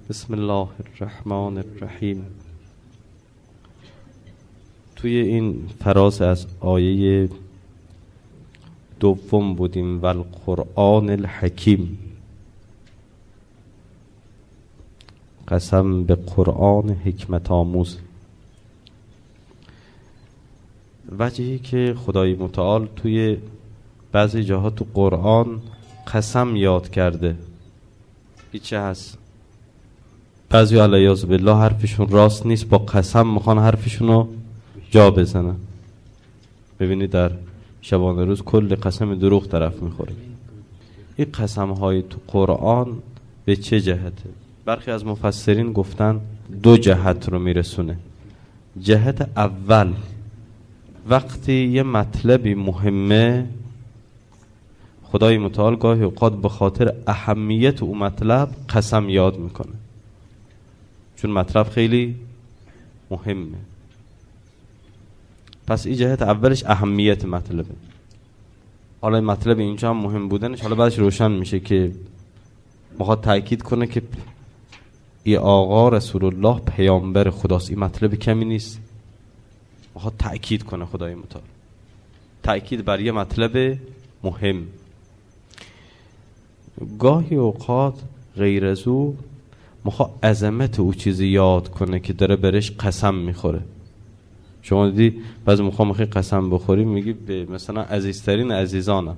بسم الله الرحمن الرحیم. توی این فراز از آیه دوم بودیم، والقرآن الحکیم. قسم به قرآن حکمت آموز. وجهی که خدای متعال توی بعضی جاها تو قرآن قسم یاد کرده، چه هست؟ بعضی علیاذ بالله حرفشون راست نیست، با قسم میخوان حرفشون رو جا بزنن. ببینید در شبانه روز کل قسم دروغ طرف میخوره. این قسم های تو قرآن به چه جهته؟ برخی از مفسرین گفتن دو جهت رو میرسونه. جهت اول، وقتی یه مطلبی مهمه، خدای متعال گاهی اوقات به خاطر اهمیت اون مطلب قسم یاد میکنه، چون مطلب خیلی مهمه. پس این جهت اولش اهمیت مطلبه. حالا مطلب اینجا هم مهم بودنش حالا بعدش روشن میشه که میخواد تأکید کنه که ای آقا رسول الله پیامبر خداست. این مطلب کمی نیست، میخواد تأکید کنه خدای متعال، تأکید بر یه مطلب مهم. گاهی اوقات غیر از او میخواد عظمت او چیزی یاد کنه که داره برش قسم میخوره. شما دیدی بعضی موقع میخوای قسم بخوری میگی به مثلا عزیزترین عزیزانم،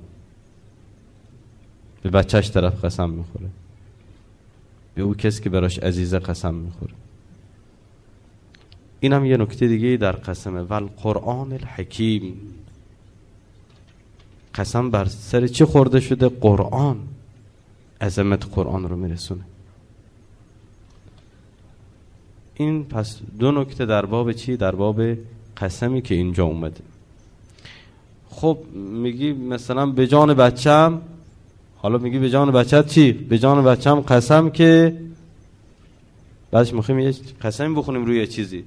به بچهش طرف قسم میخوره، به او کسی که براش عزیزه قسم میخوره. این هم یه نکته دیگه در قسمه. والقرآن الحکیم. قسم بر سر چی خورده شده؟ قرآن. عظمت قرآن رو میرسونه. این پس دو نکته در باب چی؟ در باب قسمی که اینجا اومده. خب میگی مثلا به جان بچم، حالا میگی به جان بچت چی؟ به جان بچم قسم که بعدش میخوایم یه قسم بخونیم روی یه چیزی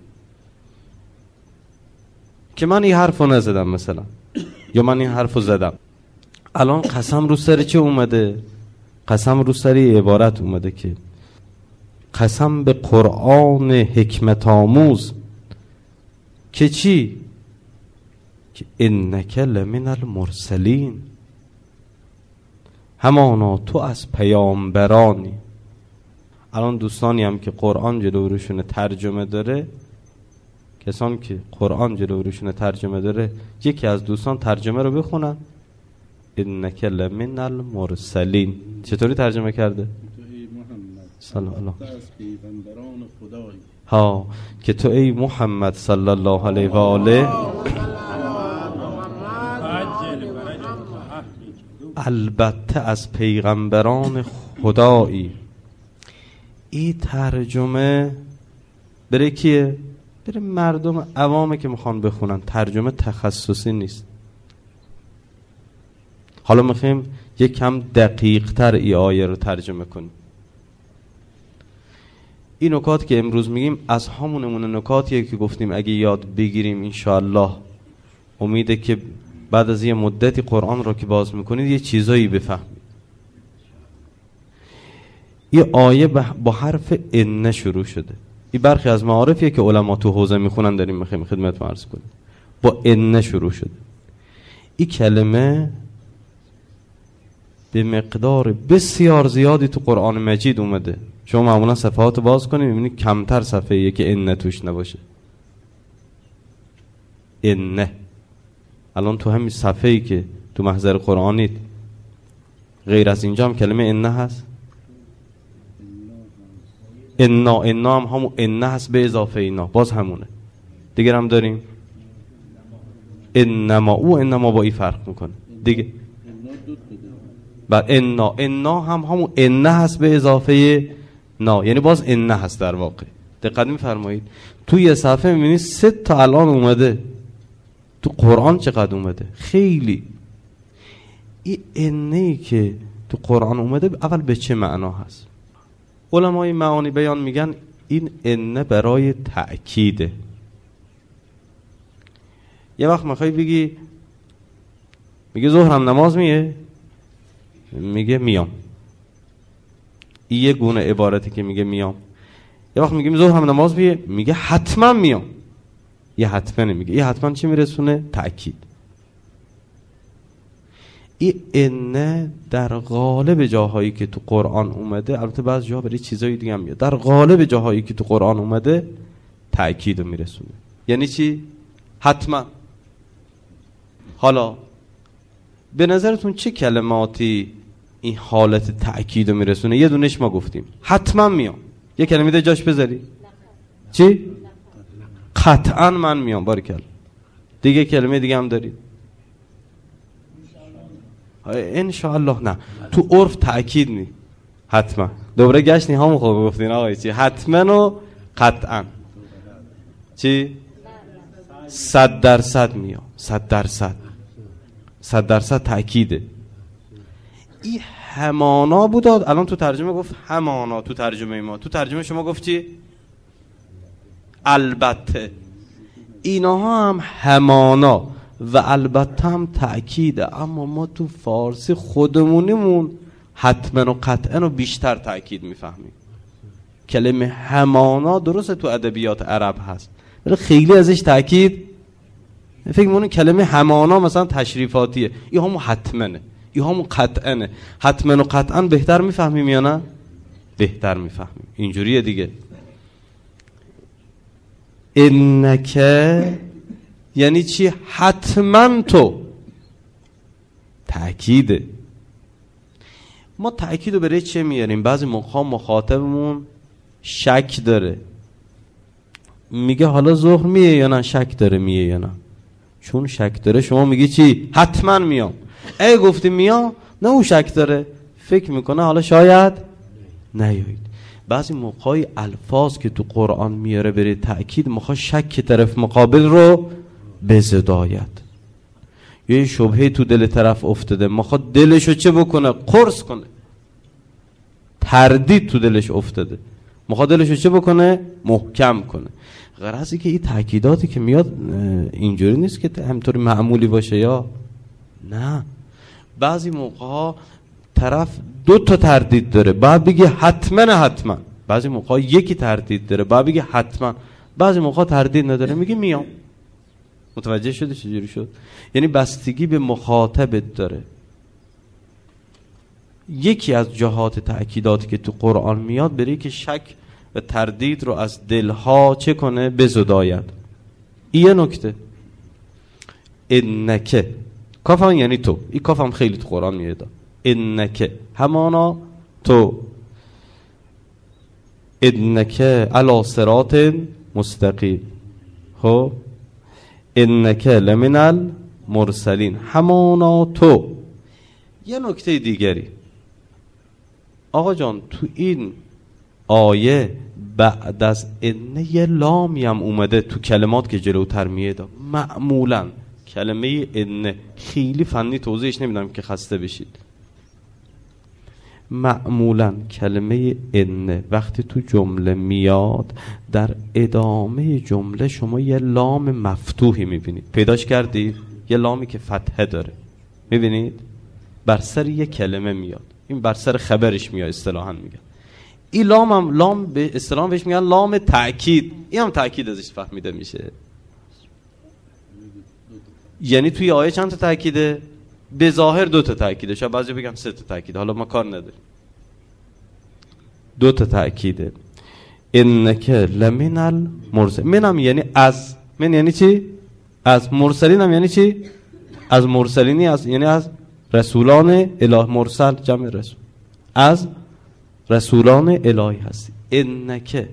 که من این حرفو نزدم مثلا، یا من این حرفو زدم. الان قسم رو سر چی اومده؟ قسم رو سر عبارت اومده که قسم به قرآن حکمت آموز که چی؟ که انک لمن المرسلین، همانا تو از پیامبرانی. الان دوستانی هم که قرآن جلو روشون ترجمه داره، کسان که قرآن جلو روشون ترجمه داره، یکی از دوستان ترجمه رو بخونن. انک لمن المرسلین چطوری ترجمه کرده؟ صلی الله ها که تو ای محمد صلی الله علیه و آله البته از پیغمبران خدایی. این ترجمه برای کیه؟ برای مردم عوامه که میخوان بخونن. ترجمه تخصصی نیست. حالا میخوایم یک کم دقیق تر ای آیه رو ترجمه کنیم. این نکات که امروز میگیم از همون نکاتیه که گفتیم اگه یاد بگیریم انشاءالله امیده که بعد از یه مدتی قرآن رو که باز میکنید یه چیزایی بفهمید. یه آیه با حرف ان شروع شده. این برخی از معارفیه که علما تو حوزه میخونن، داریم میخوایم خدمت عرض کنیم. با ان شروع شده. این کلمه به مقدار بسیار زیادی تو قرآن مجید اومده. شما معمولا صفحات باز کنید میبینید کمتر صفحه‌ایه که ان توش نباشه. ان الان تو همین صفحه‌ای که تو محضر قرآنید غیر از اینجا هم کلمه ان هست. انا هم همون ان هست به اضافه اینا، باز همونه. دیگه هم داریم انما با این فرق میکنه دیگه. بعد انا هم همون ان هست به اضافه نا، یعنی باز ان هست در واقع. دقت می‌فرمایید توی یه صفحه می‌بینید 3 تا الان اومده. تو قرآن چقدر اومده؟ خیلی. این انی که تو قرآن اومده اول به چه معنا هست؟ علمای معانی بیان میگن این ان برای تأکیده. یه وقت میخوای بگی میگه ظهرم نماز میگه میام. این یه گونه عبارتی که میگه میام. یه وقت میگیم ظهر هم نماز بیه، میگه حتما میام. یه حتما نمیگه. یه حتما چی میرسونه؟ تأکید. این ان در غالب جاهایی که تو قرآن اومده، البته بعضی جاها برای چیزای دیگه هم میاد، در غالب جاهایی که تو قرآن اومده تأکید رو میرسونه. یعنی چی؟ حتما. حالا به نظرتون چه کلماتی این حالت تأکید رو میرسونه؟ یه دونش ما گفتیم حتما میام. یه کلمه ده جاش بذاری. چی؟ قطعا من میام. باریکلا. دیگه کلمه دیگه هم دارید؟ ان شاء الله. نه، تو عرف تأکید نی، حتما. دوباره گشت نی همون خوب گفتین آقای چی؟ حتما و قطعا. چی؟ 100% میام. 100% تأکیده. این همانا بود. الان تو ترجمه گفت همانا. تو ترجمه ما، تو ترجمه شما گفت چی؟ البته. اینها هم همانا و البته هم تأکیده، اما ما تو فارسی خودمونیمون حتما و قطعا رو بیشتر تأکید میفهمیم. کلمه همانا درسته تو ادبیات عرب هست، ولی خیلی ازش تأکید فکر می‌کنم کلمه همانا مثلا تشریفاتیه. این همون حتمنه، این همون قطعنه. حتما و قطعا بهتر میفهمیم یا نه؟ بهتر میفهمیم. اینجوریه دیگه. انکه یعنی چی؟ حتما تو. تأکیده. ما تأکید رو برای چه میاریم؟ بعضی موقع مخاطبمون شک داره، میگه حالا ظهر میه یا نه؟ شک داره میه یا نه؟ چون شک داره شما میگی چی؟ حتما میام. ای گفتی میام، نه اون شک داره، فکر میکنه حالا شاید نیایید. بعضی موقعی الفاظ که تو قرآن میاره برای تأکید میخواد شک طرف مقابل رو بزداید. یه شبهه تو دل طرف افتاده، میخواد دلشو چه بکنه؟ قرص کنه. تردید تو دلش افتاده، میخواد دلشو چه بکنه؟ محکم کنه. غرضی که این تأکیداتی که میاد اینجوری نیست که همطوری معمولی باشه یا نه. بعضی موقع طرف 2 تا تردید داره، بعد بگه حتما. بعضی موقع یکی تردید داره، بعد بگه حتما. بعضی موقع تردید نداره، میگه میام. متوجه شده چجوری شد؟ یعنی بستگی به مخاطبت داره. یکی از جهات تأکیداتی که تو قرآن میاد برای که شک و تردید رو از دلها چه کنه؟ بزداید. این یه نکته. انکه کاف هم یعنی تو. این کاف هم خیلی تو قرآن میاد. انکه همانا تو. انکه علی صراط مستقیم. خب انکه لمن المرسلین. همانا تو. یه نکته دیگری آقا جان، تو این آیه بعد از انه یه لامی هم اومده تو کلمات که جلوتر میاد. معمولا کلمه انه خیلی فنی توضیحش نمیدم که خسته بشید. معمولا کلمه انه وقتی تو جمله میاد، در ادامه جمله شما یه لام مفتوحی میبینید. پیداش کردید؟ یه لامی که فتحه داره، میبینید؟ بر سر یه کلمه میاد. این بر سر خبرش میاد اصطلاحاً میگن. این لام هم لام به اصطلاح بهش میگن لام تأکید. این هم تأکید ازش فهمیده میشه. یعنی توی آیه چند تا تأکیده؟ به ظاهر 2 تا تأکیده، شاید بعضی بگم 3 تا تأکیده، حالا ما کار نداریم. 2 تا تأکیده. انک لمن المرسل. منم یعنی از. من یعنی چی؟ از. مرسلین هم یعنی چی؟ از مرسلینی، از یعنی از رسولان اله. مرسل جمع رسول. از رسولان الهی هستی. انک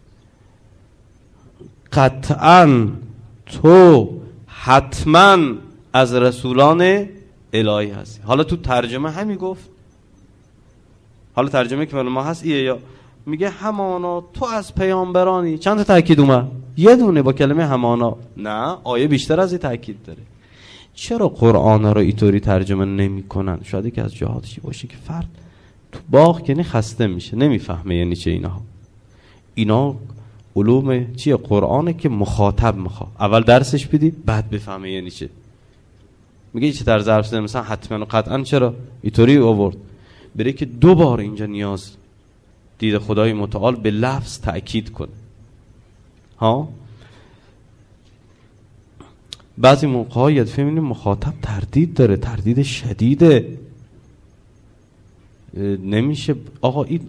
قطعا تو حتما از رسولان الهی هستی. حالا تو ترجمه همین گفت. حالا ترجمه که ما هست ایه، یا میگه همانا تو از پیامبرانی. چند تا تأکید اومد؟ یه دونه با کلمه همانا. نه، آیه بیشتر از این تأکید داره. چرا قرآن رو اینطوری ترجمه نمی کنن؟ شاید که از جهاتشی باشه که فرد تو باغ یعنی خسته میشه، نمیفهمه یعنی چه اینها. اینا علوم چیه؟ قرآنه که مخاطب میخواد اول درسش بدی بعد بفهمه یعنی چه. میگه چه طرز حرف زدن مثلا حتما و قطعا چرا اینطوری آورد؟ برای که 2 بار اینجا نیاز دید خدای متعال به لفظ تأکید کنه. ها بعضی موقع‌ها یاد فهمیدیم مخاطب تردید داره، تردید شدیده، نمیشه آقا این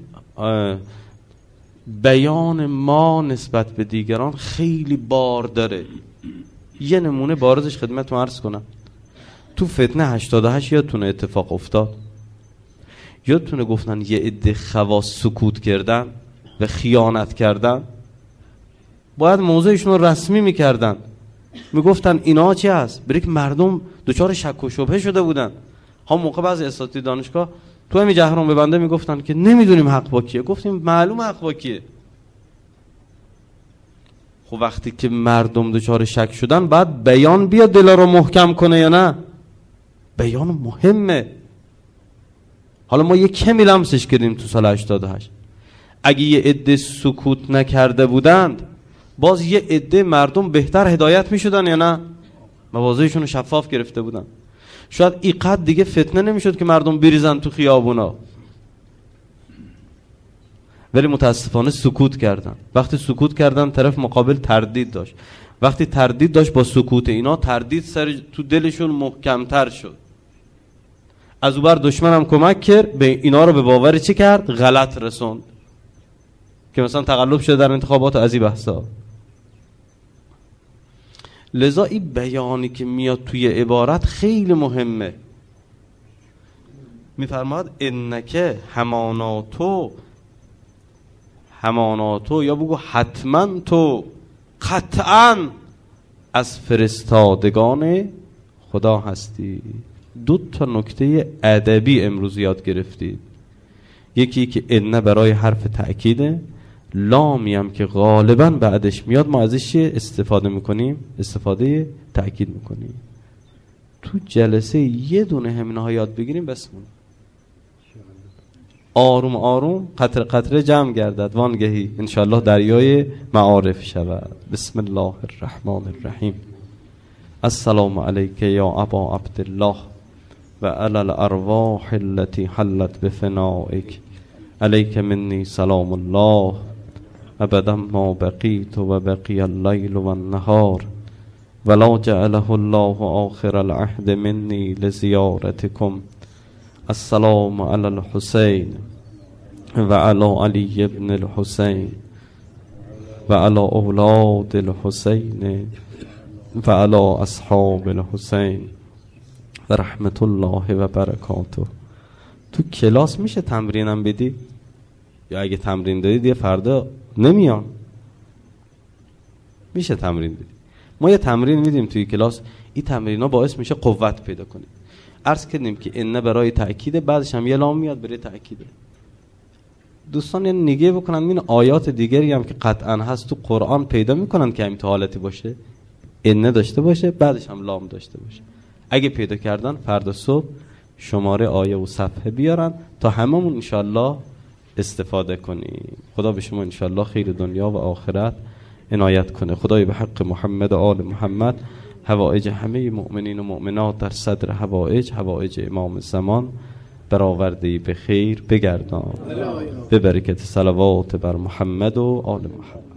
بیان ما نسبت به دیگران خیلی بار داره. یه نمونه بارزش خدمتتون عرض کنم. تو فتنه 88 یادتونه اتفاق افتاد؟ یادتونه گفتن یه عده خواص سکوت کردن و خیانت کردن؟ باید موضوعشون رو رسمی میکردن، میگفتن اینا چی هست؟ برای که مردم دچار شک و شبهه شده بودن. هم موقع بعضی اساتید دانشگاه تو همین جهرم به بنده میگفتن که نمیدونیم حق با کیه. گفتیم معلوم حق با کیه. خب وقتی که مردم دچار شک شدن بعد بیان بیاد دلا رو محکم کنه یا نه؟ بیان مهمه. حالا ما یه کمی لمسش کردیم تو سال 88. اگه یه عده سکوت نکرده بودند باز یه عده مردم بهتر هدایت میشدن یا نه؟ موازهشون رو شفاف گرفته بودن. شاید اینقدر دیگه فتنه نمیشد که مردم بریزن تو خیابونا، ولی متاسفانه سکوت کردن. وقتی سکوت کردن طرف مقابل تردید داشت. وقتی تردید داشت با سکوت اینا تردید سر تو دلشون محکمتر شد. از اون بر دشمن هم کمک کرد به اینا رو به باور چی کرد؟ غلط رسوند که مثلا تقلب شده در انتخابات از این بحثا. لذا این بیانی که میاد توی عبارت خیلی مهمه. میفرماد انکه همانا تو یا بگو حتما تو قطعا از فرستادگان خدا هستی. 2 نکته ادبی امروز یاد گرفتید. یکی که ان برای حرف تأکیده، لامی هم که غالبا بعدش میاد ما ازش استفاده میکنیم، استفاده تأکید میکنیم. تو جلسه یه دونه همینها یاد بگیریم بسمون. آروم آروم قطره قطره جمع گردد وانگهی انشالله دریای معارف شود. بسم الله الرحمن الرحیم. السلام علیک یا ابا عبدالله و علی الارواح التي حلت بفنائک علیک منی سلام الله ابدا ما بقیت و بقی اللیل و النهار ولا جعله الله آخر العهد منی لزیارتکم. السلام علی الحسین و علی علی ابن الحسین و علی اولاد الحسین و علی اصحاب الحسین و رحمت الله و برکاته. تو کلاس میشه تمرینم بدی؟ یا اگه تمرین دادید یه فردا نمیان؟ میشه تمرین بدی. ما یه تمرین میدیم توی کلاس، این تمرین ها باعث میشه قوت پیدا کنید. عرض کردیم که ان برای تأکیده، بعدش هم یه لام میاد برای تأکیده. دوستان یه نگه بکنن این آیات دیگری هم که قطعا هست تو قرآن پیدا میکنن که همین حالتی باشه، ان داشته باشه بعدش هم لام داشته باشه. اگه پیدا کردن فردا صبح شماره آیه و صفحه بیارن تا هممون انشالله استفاده کنیم. خدا به شما انشالله خیر دنیا و آخرت عنایت کنه. خدای به حق محمد و آل محمد حوائج همه مؤمنین و مؤمنات در صدر حوائج امام زمان برآورده به خیر بگردان. به برکت صلوات بر محمد و آل محمد.